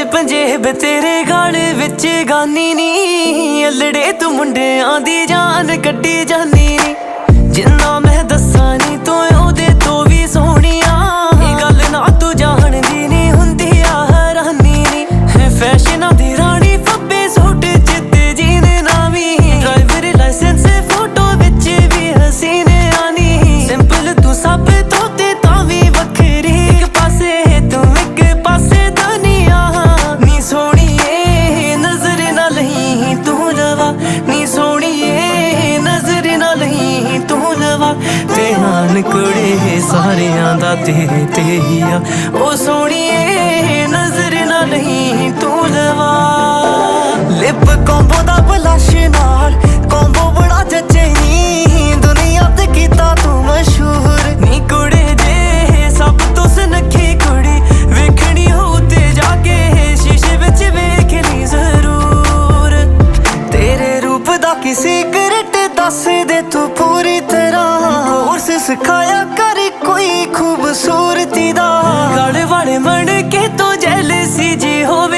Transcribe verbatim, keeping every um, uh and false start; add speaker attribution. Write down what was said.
Speaker 1: पंजेब तेरे गाल विच गानी नी, अल्लड़े तू मुंडियां दी जान कड्डी जानी नी। जिन्ना मैं दस्सां नी तू ओहदे तो भी सोहणिया, गल ना तू जानदी नी हुंदी आ हैरानी नी। फैशनां दी रानी फब्बे सूट चित्ते जीने नामी, ड्राइवर लाइसेंस फोटो विच भी हसीने आनी। सिंपल तू सब तो ते तां वी वखरी, इक पासे तू इक पासे दुनिया नी। सोहणीए नजर ना लही तू लवा, नी सोहणीए नजर ना लही तू लवा। ध्यान कुड़े सारियां दा तेरे ते ही आ, ओ सोहणीए नजर ना लही तू लवा। लिप कॉम्बो दा ब्लश नाल कॉम्बो बड़ा जचे नी, दुनिया ते कीता तू मशहूर नी। कुड़े जे सब तो सुनखी कुड़ी वेखनी हो ते जाके शीशे विच वेख ली जरूर। तेरे रूप दा की सीक्रेट दस दे तू पूरी तरह, कोर्स सिखाया कर कोई खूबसूरती दा। गल वाले मन के तो जेलसी जी हो